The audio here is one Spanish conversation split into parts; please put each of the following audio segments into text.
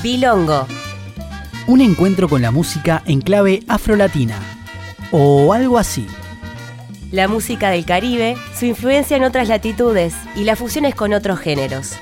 Bilongo. Un encuentro con la música en clave afrolatina. O algo así. La música del Caribe, su influencia en otras latitudes y las fusiones con otros géneros.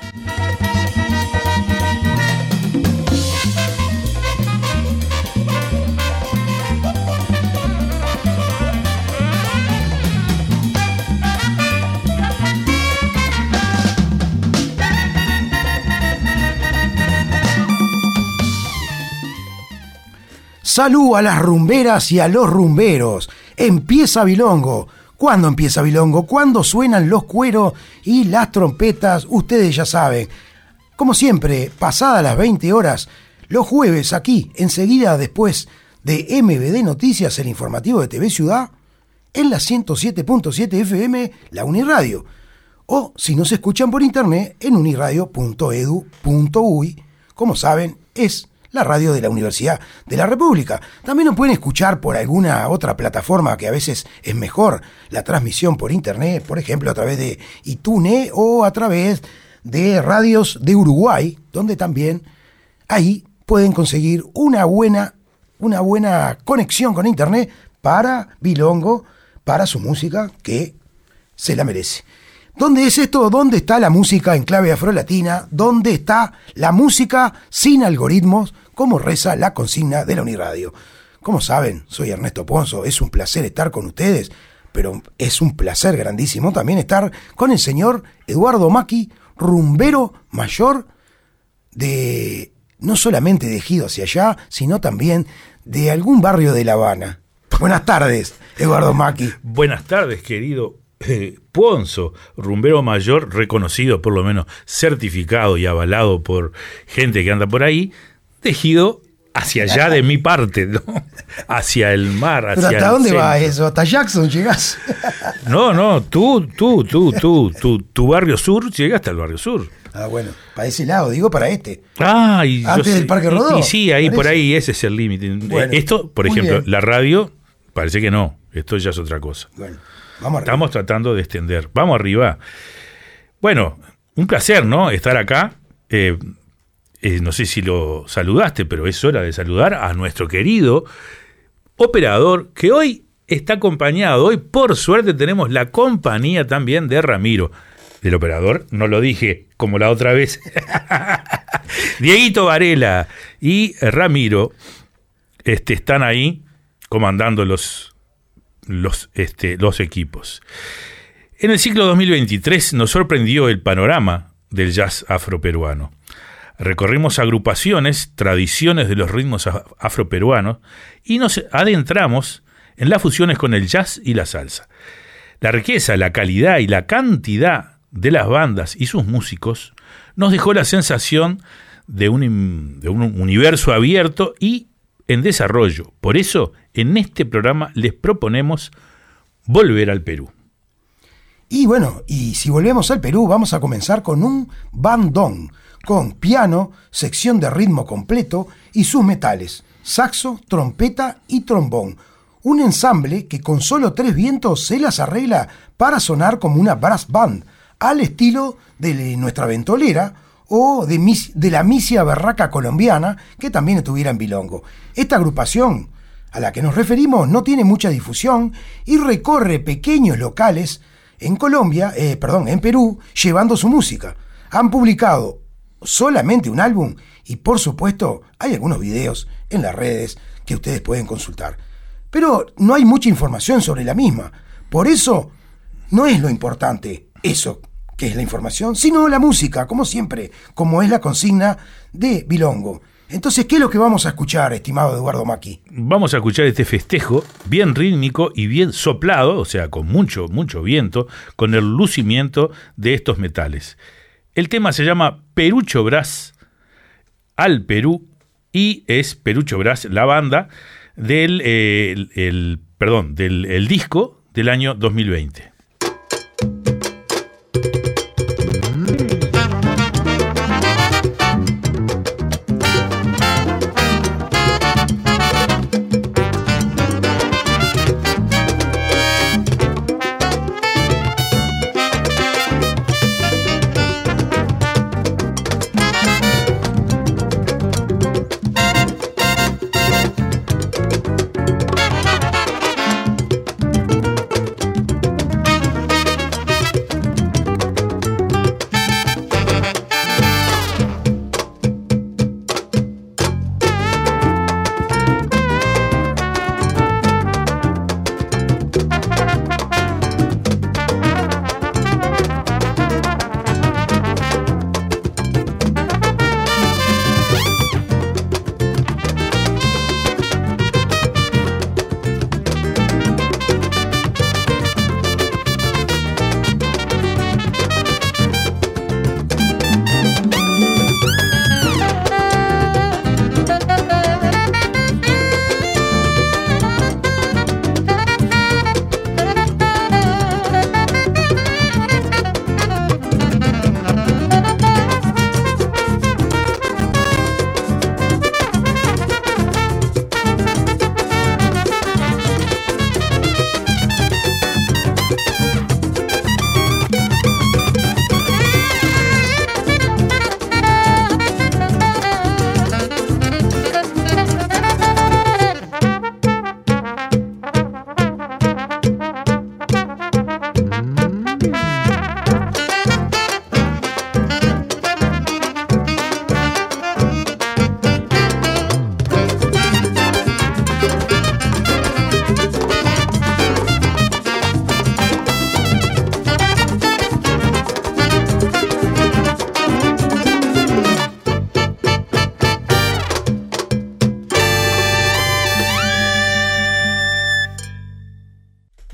Salud a las rumberas y a los rumberos. Empieza Bilongo. ¿Cuándo empieza Bilongo? ¿Cuándo suenan los cueros y las trompetas? Ustedes ya saben. Como siempre, pasadas las 20 horas, los jueves aquí, enseguida después de MBD Noticias, el informativo de TV Ciudad, en la 107.7 FM, la Uniradio. O, si nos escuchan por internet, en uniradio.edu.uy. Como saben, es la radio de la Universidad de la República. También nos pueden escuchar por alguna otra plataforma que a veces es mejor la transmisión por internet, por ejemplo a través de iTunes o a través de radios de Uruguay, donde también ahí pueden conseguir una buena conexión con internet para Bilongo, para su música que se la merece. ¿Dónde es esto? ¿Dónde está la música en clave afrolatina? ¿Dónde está la música sin algoritmos? Como reza la consigna de la Uniradio. Como saben, soy Ernesto Ponzo, es un placer estar con ustedes, pero es un placer grandísimo también estar con el señor Eduardo Maki, rumbero mayor de, no solamente de Ejido hacia allá, sino también de algún barrio de La Habana. Buenas tardes, Eduardo Maki. Buenas tardes, querido Ponzo, rumbero mayor reconocido, por lo menos certificado y avalado por gente que anda por ahí, tejido hacia allá de mi parte, ¿no? Hacia el mar, hacia ¿Pero hasta el dónde centro. va eso? ¿Hasta Jackson llegás? No, tu barrio sur, llega hasta el barrio sur. Ah, bueno, para ese lado, digo para este. Ah, y antes del Parque Rodó. Y sí, ahí parece. por ahí ese es el límite. Bueno, esto, por muy ejemplo, bien. la radio, parece que no, esto ya es otra cosa. Bueno, vamos arriba. Estamos tratando de extender. Vamos arriba. Bueno, un placer, ¿no? Estar acá. No sé si lo saludaste, pero es hora de saludar a nuestro querido operador, que hoy está acompañado. Hoy, por suerte, tenemos la compañía también de Ramiro. El operador, no lo dije como la otra vez. Dieguito Varela y Ramiro están ahí comandando los equipos. En el ciclo 2023 nos sorprendió el panorama del jazz afroperuano. Recorrimos agrupaciones, tradiciones de los ritmos afroperuanos y nos adentramos en las fusiones con el jazz y la salsa. La riqueza, la calidad y la cantidad de las bandas y sus músicos nos dejó la sensación de un universo abierto y en desarrollo. Por eso, en este programa les proponemos volver al Perú. Y bueno, y si volvemos al Perú, vamos a comenzar con un bandón, con piano, sección de ritmo completo y sus metales, saxo, trompeta y trombón. Un ensamble que con solo 3 vientos se las arregla para sonar como una brass band, al estilo de nuestra ventolera o de la misia berraca colombiana, que también estuviera en Bilongo. Esta agrupación a la que nos referimos no tiene mucha difusión y recorre pequeños locales en en Perú, llevando su música. Han publicado solamente un álbum y, por supuesto, hay algunos videos en las redes que ustedes pueden consultar. Pero no hay mucha información sobre la misma. Por eso, no es lo importante eso que es la información, sino la música, como siempre, como es la consigna de Bilongo. Entonces, ¿qué es lo que vamos a escuchar, estimado Eduardo Maki? Vamos a escuchar este festejo bien rítmico y bien soplado, o sea, con mucho viento, con el lucimiento de estos metales. El tema se llama Perucho Brass al Perú y es Perucho Brass, la banda del disco del año 2020.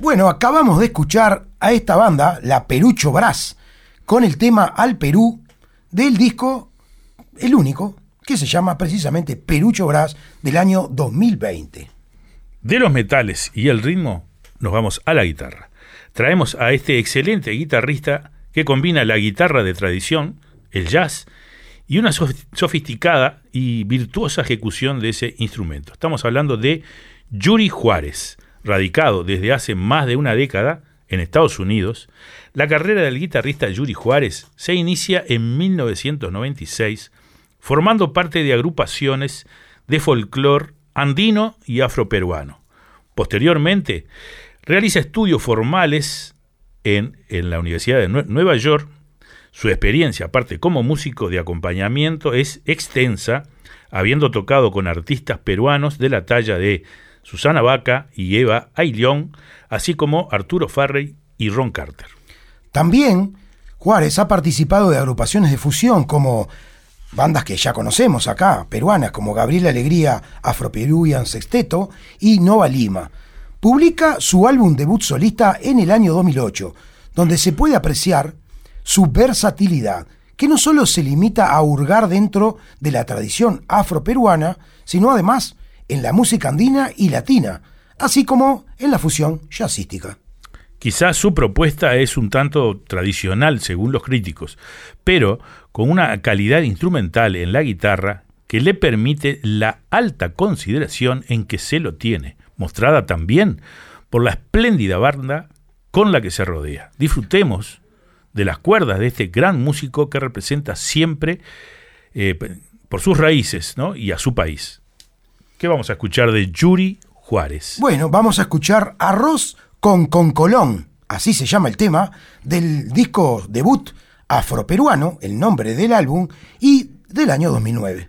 Bueno, acabamos de escuchar a esta banda, la Perucho Brass, con el tema Al Perú del disco, el único, que se llama precisamente Perucho Brass, del año 2020. De los metales y el ritmo, nos vamos a la guitarra. Traemos a este excelente guitarrista que combina la guitarra de tradición, el jazz, y una sofisticada y virtuosa ejecución de ese instrumento. Estamos hablando de Yuri Juárez, radicado desde hace más de una década en Estados Unidos. La carrera del guitarrista Yuri Juárez se inicia en 1996, formando parte de agrupaciones de folclore andino y afroperuano. Posteriormente, realiza estudios formales en la Universidad de Nueva York. Su experiencia, aparte como músico de acompañamiento, es extensa, habiendo tocado con artistas peruanos de la talla de Susana Baca y Eva Ayllón, así como Arturo Farrey y Ron Carter. También Juárez ha participado de agrupaciones de fusión como bandas que ya conocemos acá, peruanas, como Gabriel Alegría, Afro-Peruvian Sexteto y Nova Lima. Publica su álbum debut solista en el año 2008, donde se puede apreciar su versatilidad, que no solo se limita a hurgar dentro de la tradición afroperuana, sino además en la música andina y latina, así como en la fusión jazzística. Quizás su propuesta es un tanto tradicional según los críticos, pero con una calidad instrumental en la guitarra que le permite la alta consideración en que se lo tiene, mostrada también por la espléndida banda con la que se rodea. Disfrutemos de las cuerdas de este gran músico que representa siempre por sus raíces, ¿no? Y a su país. ¿Qué vamos a escuchar de Yuri Juárez? Bueno, vamos a escuchar Arroz con Concolón, así se llama el tema, del disco debut Afroperuano, el nombre del álbum, y del año 2009.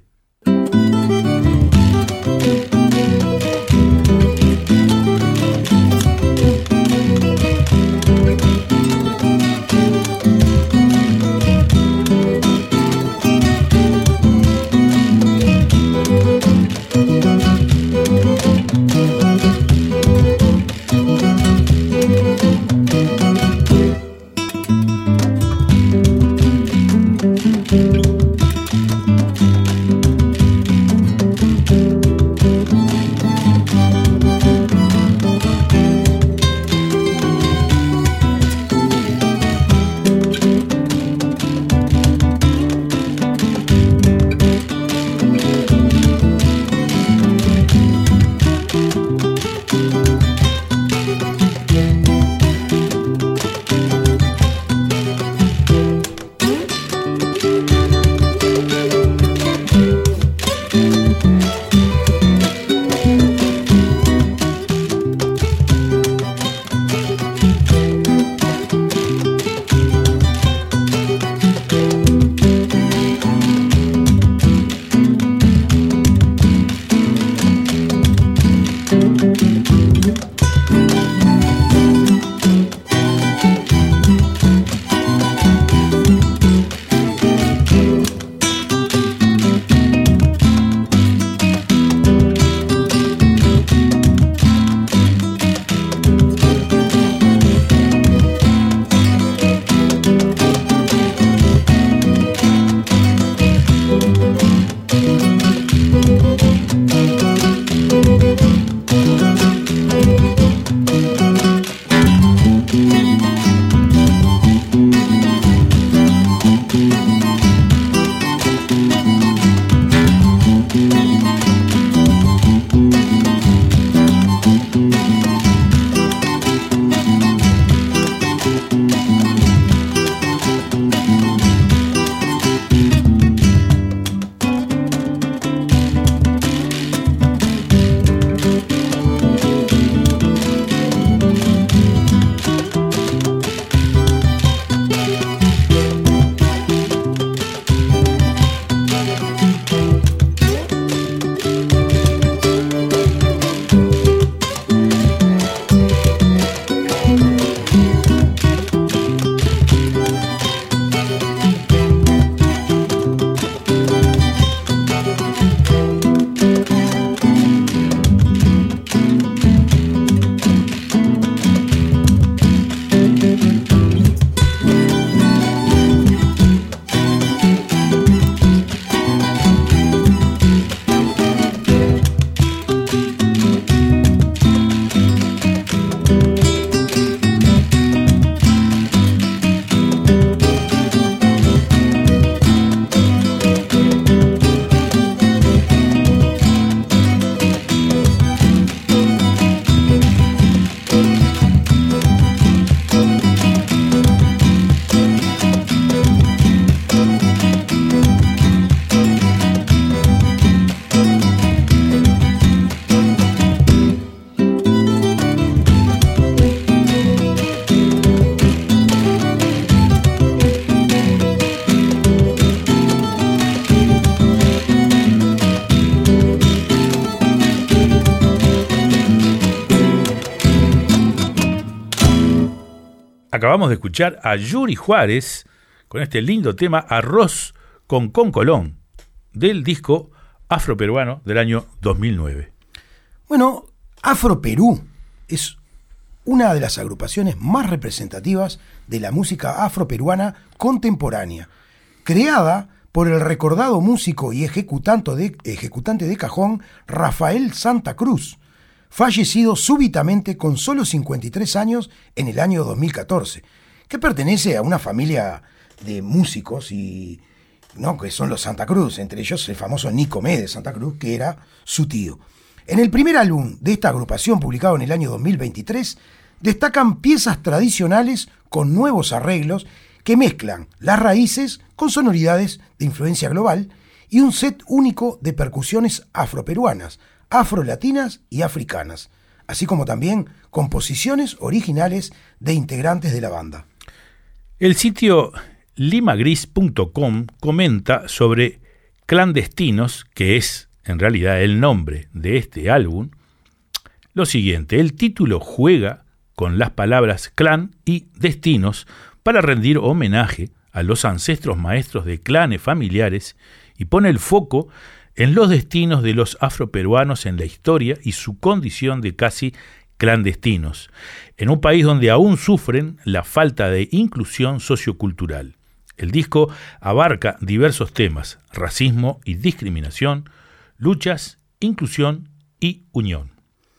Acabamos de escuchar a Yuri Juárez con este lindo tema Arroz con Concolón del disco Afroperuano del año 2009. Bueno, Afroperú es una de las agrupaciones más representativas de la música afroperuana contemporánea, creada por el recordado músico y ejecutante de cajón Rafael Santa Cruz, fallecido súbitamente con solo 53 años en el año 2014, que pertenece a una familia de músicos y que son los Santa Cruz, entre ellos el famoso Nicomé de Santa Cruz, que era su tío. En el primer álbum de esta agrupación, publicado en el año 2023, destacan piezas tradicionales con nuevos arreglos que mezclan las raíces con sonoridades de influencia global y un set único de percusiones afroperuanas, afrolatinas y africanas, así como también composiciones originales de integrantes de la banda. El sitio limagris.com comenta sobre Clandestinos, que es en realidad el nombre de este álbum, lo siguiente: el título juega con las palabras clan y destinos para rendir homenaje a los ancestros maestros de clanes familiares y pone el foco en los destinos de los afroperuanos en la historia y su condición de casi clandestinos, en un país donde aún sufren la falta de inclusión sociocultural. El disco abarca diversos temas: racismo y discriminación, luchas, inclusión y unión.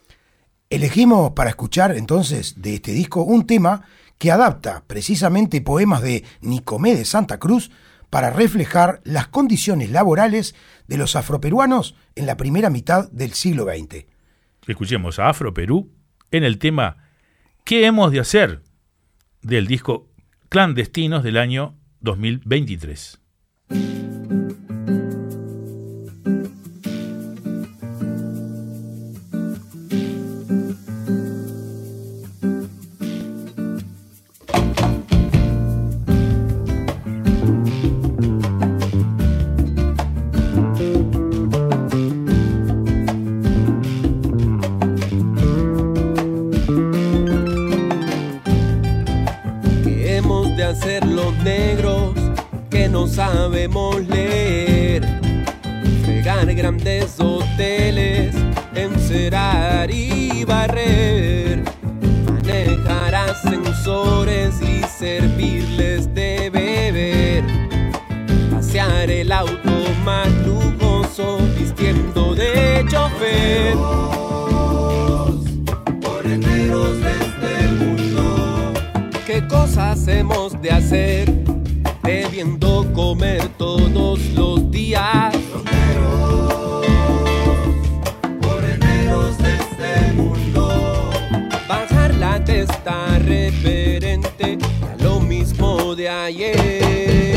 Elegimos para escuchar entonces de este disco un tema que adapta precisamente poemas de Nicomé de Santa Cruz para reflejar las condiciones laborales de los afroperuanos en la primera mitad del siglo XX. Escuchemos a Afroperú en el tema ¿Qué hemos de hacer?, del disco Clandestinos del año 2023. Hacer los negros que no sabemos leer, fregar grandes hoteles, encerar y barrer, manejar ascensores y servirles de beber, pasear el auto más lujoso vistiendo de chofer. ¿Qué cosas hemos de hacer debiendo comer todos los días? Moreneros de este mundo, bajar la testa referente a lo mismo de ayer.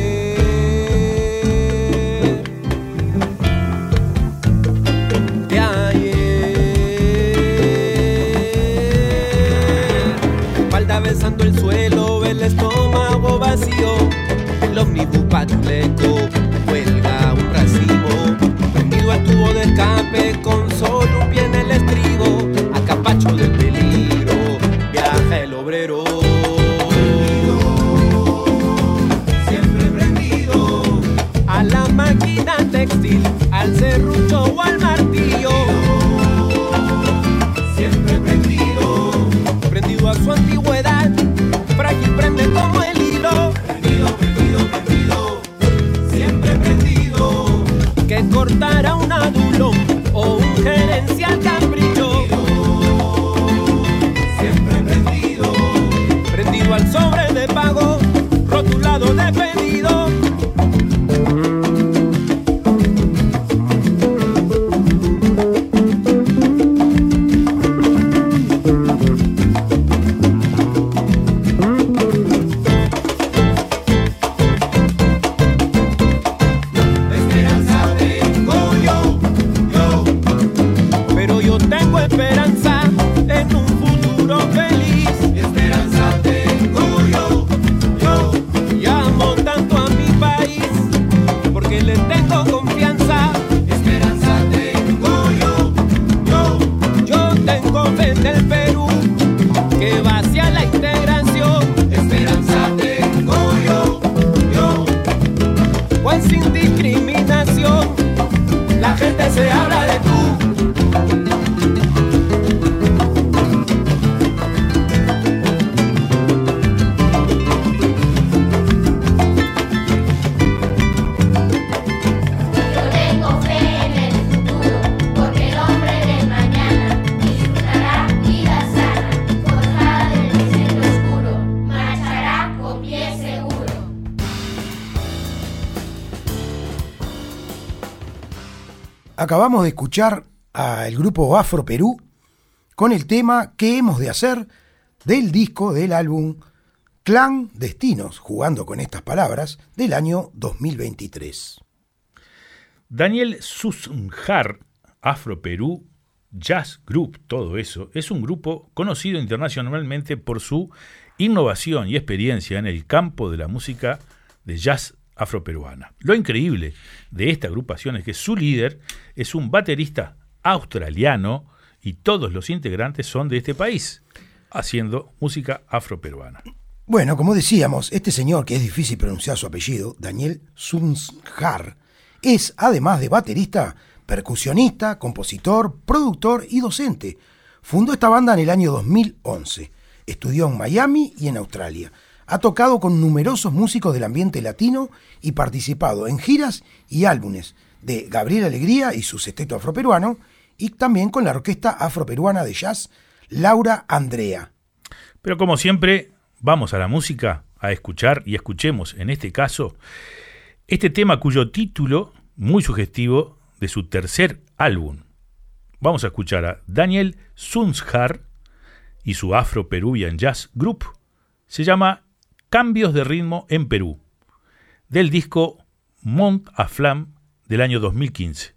Besando el suelo, el estómago vacío, el ómnibus patuleco cuelga un racimo, prendido al tubo de escape con solo un pie en el estribo, a capacho del peligro viaja el obrero. Siempre prendido a la máquina textil, al serrucho o al martillo. Siempre prendido a su antigüedad, frágil prende como el hilo. Prendido, siempre prendido, que cortará un adulón o un gerencial capricho. Siempre prendido al sobre de pago, rotulado de pedido. Tengo donde se habla de tú. Acabamos de escuchar al grupo Afro Perú con el tema ¿Qué hemos de hacer? Del disco del álbum Clan Destinos, jugando con estas palabras, del año 2023. Daniel Sunjar, Afro Perú, Jazz Group, todo eso, es un grupo conocido internacionalmente por su innovación y experiencia en el campo de la música de jazz afroperuana. Lo increíble de esta agrupación es que su líder es un baterista australiano y todos los integrantes son de este país, haciendo música afroperuana. Bueno, como decíamos, este señor, que es difícil pronunciar su apellido, Daniel Sunjar, es, además de baterista, percusionista, compositor, productor y docente. Fundó esta banda en el año 2011. Estudió en Miami y en Australia. Ha tocado con numerosos músicos del ambiente latino y participado en giras y álbumes de Gabriel Alegría y su sexteto afroperuano, y también con la orquesta afroperuana de jazz Laura Andrea. Pero como siempre, vamos a la música a escuchar, y escuchemos en este caso este tema cuyo título, muy sugestivo, de su tercer álbum. Vamos a escuchar a Daniel Sunjar y su Afro Peruvian Jazz Group. Se llama Cambios de ritmo en Perú, del disco Mont à Flamme del año 2015.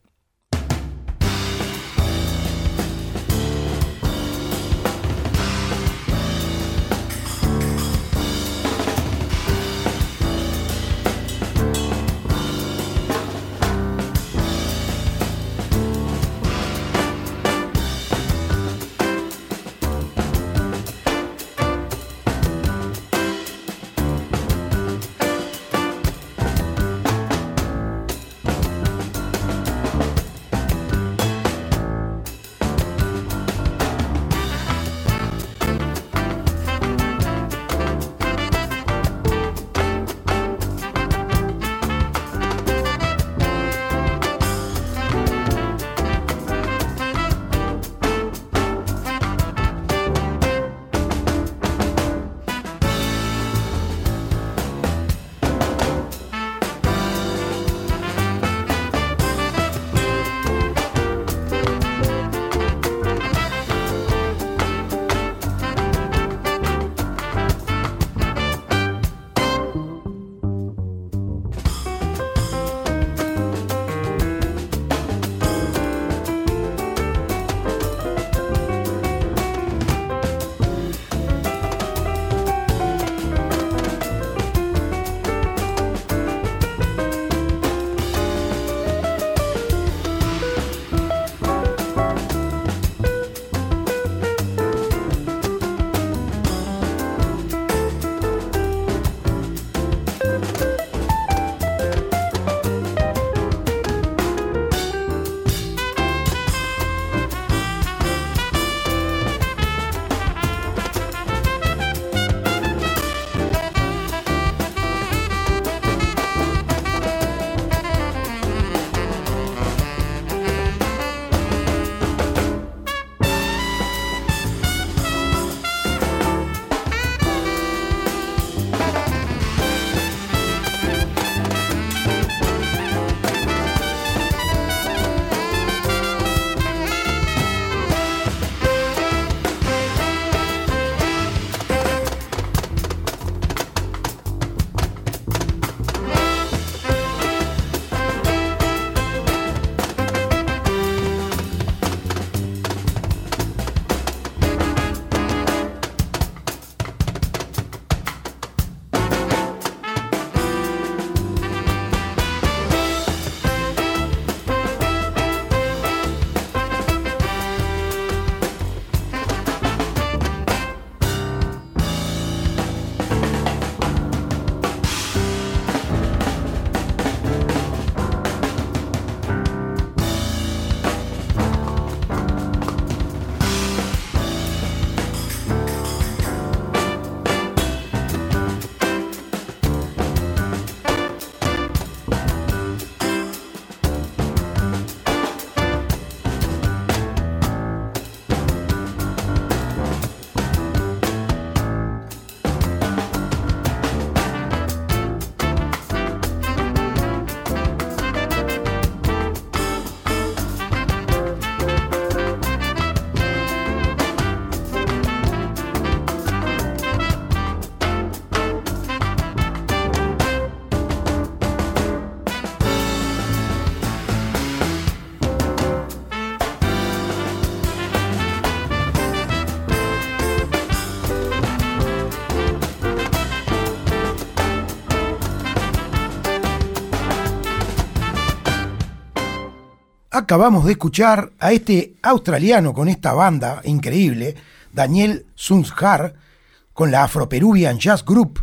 Acabamos de escuchar a este australiano con esta banda increíble, Daniel Sunshar, con la Afro-Peruvian Jazz Group,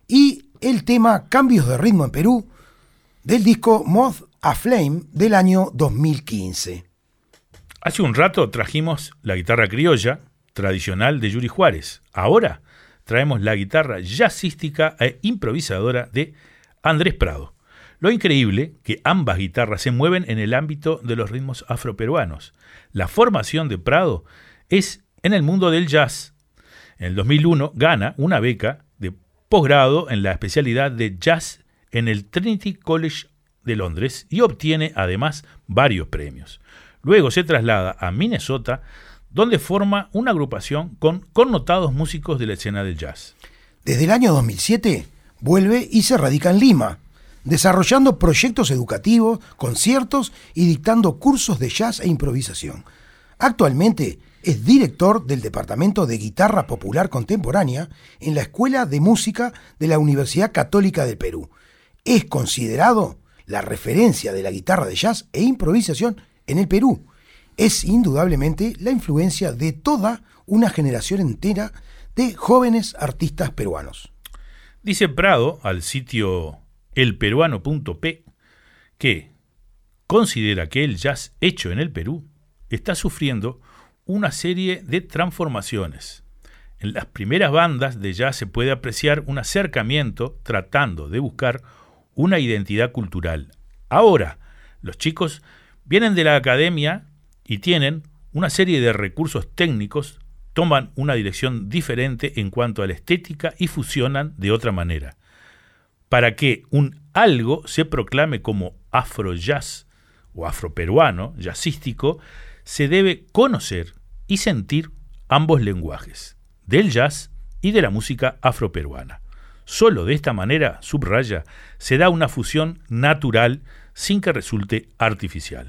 y el tema Cambios de ritmo en Perú, del disco Moth Aflame del año 2015. Hace un rato trajimos la guitarra criolla tradicional de Yuri Juárez. Ahora traemos la guitarra jazzística e improvisadora de Andrés Prado. Lo increíble que ambas guitarras se mueven en el ámbito de los ritmos afroperuanos. La formación de Prado es en el mundo del jazz. En el 2001 gana una beca de posgrado en la especialidad de jazz en el Trinity College de Londres y obtiene además varios premios. Luego se traslada a Minnesota, donde forma una agrupación con connotados músicos de la escena del jazz. Desde el año 2007 vuelve y se radica en Lima, desarrollando proyectos educativos, conciertos y dictando cursos de jazz e improvisación. Actualmente es director del Departamento de Guitarra Popular Contemporánea en la Escuela de Música de la Universidad Católica del Perú. Es considerado la referencia de la guitarra de jazz e improvisación en el Perú. Es indudablemente la influencia de toda una generación entera de jóvenes artistas peruanos. Dice Prado al sitio elperuano.p que considera que el jazz hecho en el Perú está sufriendo una serie de transformaciones. En las primeras bandas de jazz se puede apreciar un acercamiento tratando de buscar una identidad cultural. Ahora, los chicos vienen de la academia y tienen una serie de recursos técnicos, toman una dirección diferente en cuanto a la estética y fusionan de otra manera. Para que un algo se proclame como afro-jazz o afroperuano, jazzístico, se debe conocer y sentir ambos lenguajes, del jazz y de la música afroperuana. Solo de esta manera, subraya, se da una fusión natural sin que resulte artificial.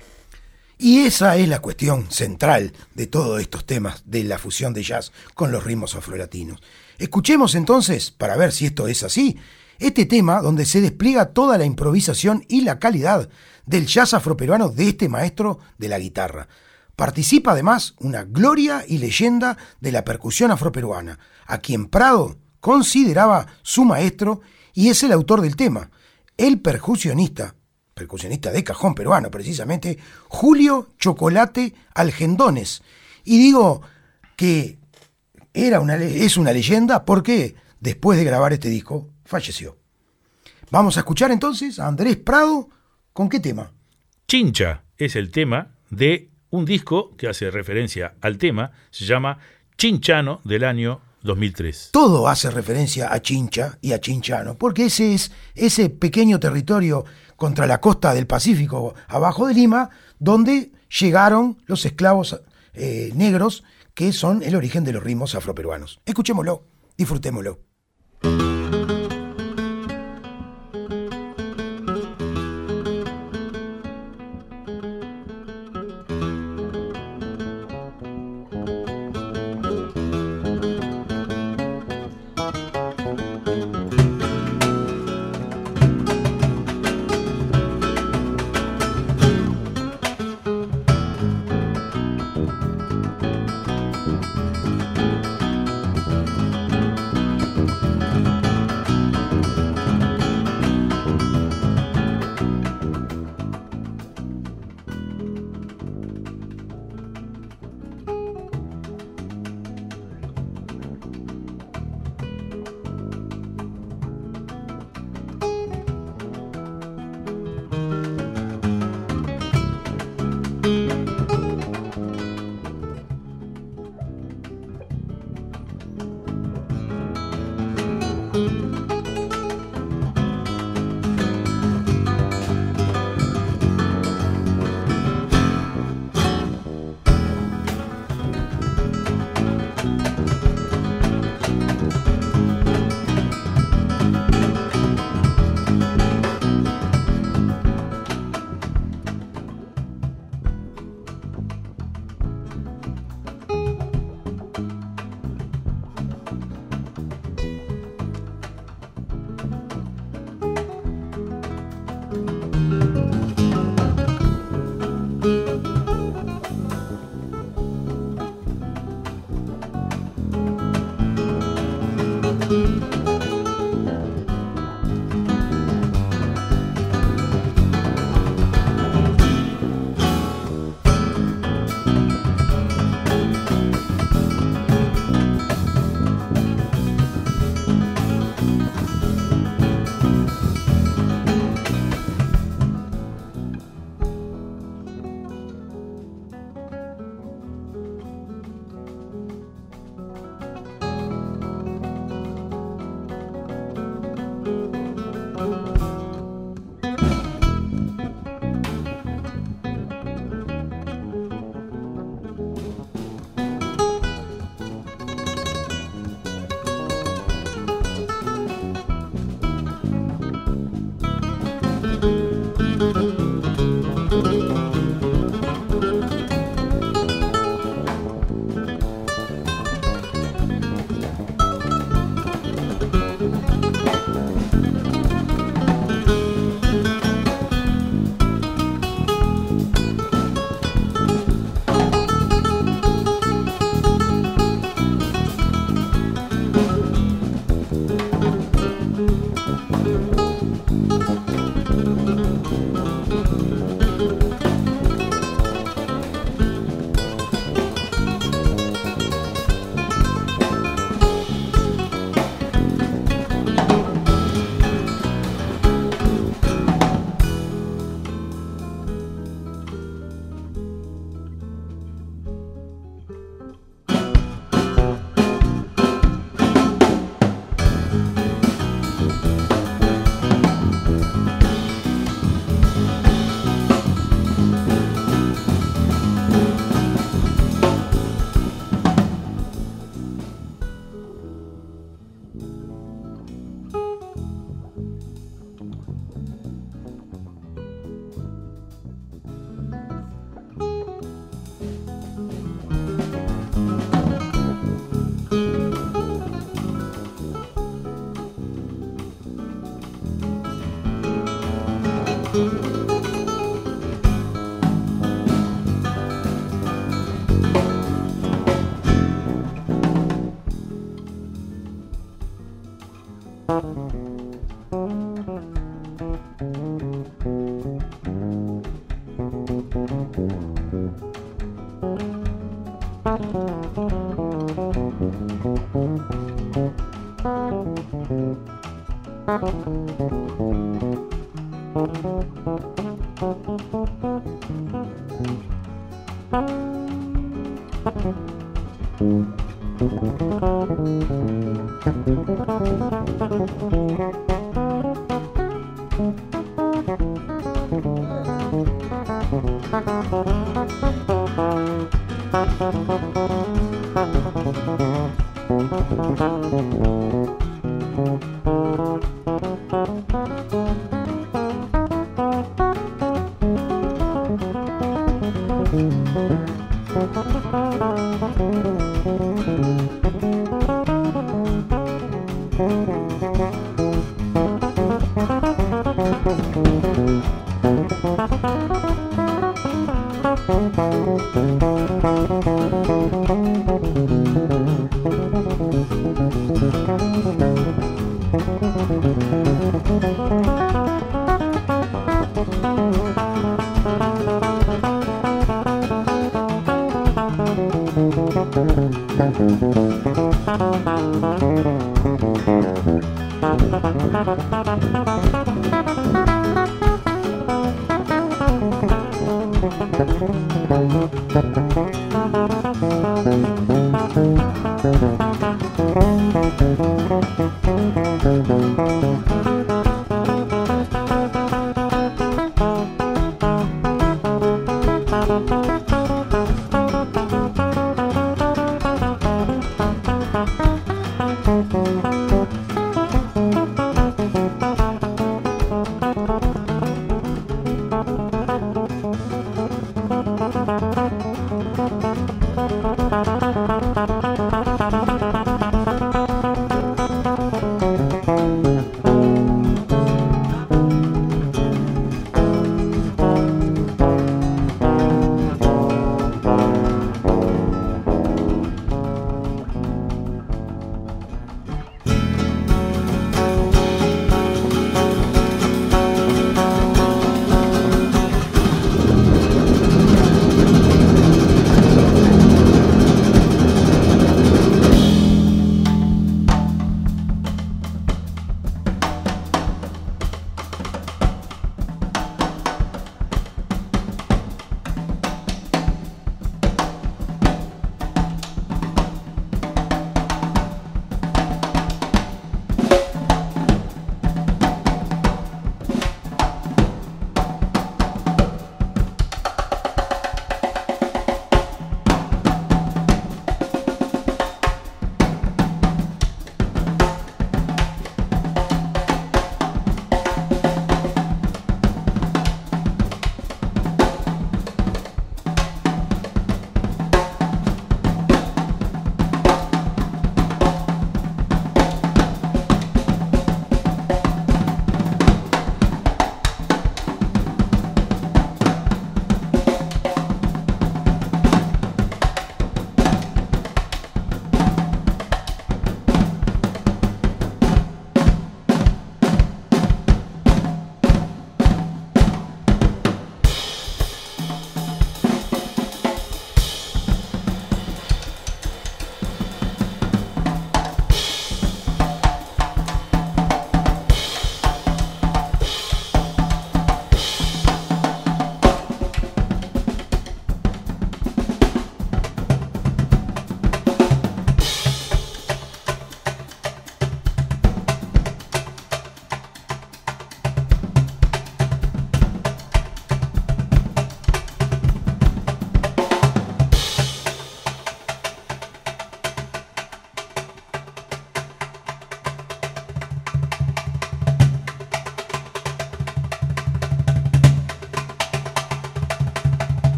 Y esa es la cuestión central de todos estos temas de la fusión de jazz con los ritmos afrolatinos. Escuchemos entonces, para ver si esto es así, este tema donde se despliega toda la improvisación y la calidad del jazz afroperuano de este maestro de la guitarra. Participa además una gloria y leyenda de la percusión afroperuana, a quien Prado consideraba su maestro y es el autor del tema, el percusionista de cajón peruano precisamente, Julio Chocolate Algendones. Y digo que es una leyenda porque después de grabar este disco falleció. Vamos a escuchar entonces a Andrés Prado, ¿con qué tema? Chincha es el tema de un disco que hace referencia al tema, se llama Chinchano del año 2003. Todo hace referencia a Chincha y a Chinchano, porque ese es ese pequeño territorio contra la costa del Pacífico, abajo de Lima, donde llegaron los esclavos negros, que son el origen de los ritmos afroperuanos. Escuchémoslo, disfrutémoslo.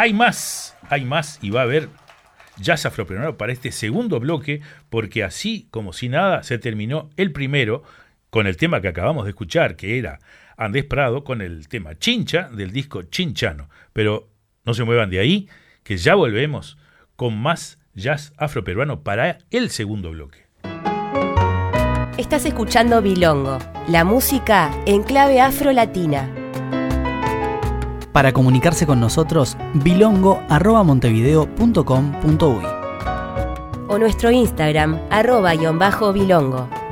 hay más y va a haber jazz afroperuano para este segundo bloque, porque así como si nada se terminó el primero con el tema que acabamos de escuchar, que era Andrés Prado, con el tema Chincha del disco Chinchano. Pero no se muevan de ahí, que ya volvemos con más jazz afroperuano para el segundo bloque. Estás escuchando Bilongo, la música en clave afro-latina. Para comunicarse con nosotros, bilongo@montevideo.com.uy o nuestro Instagram @bilongo.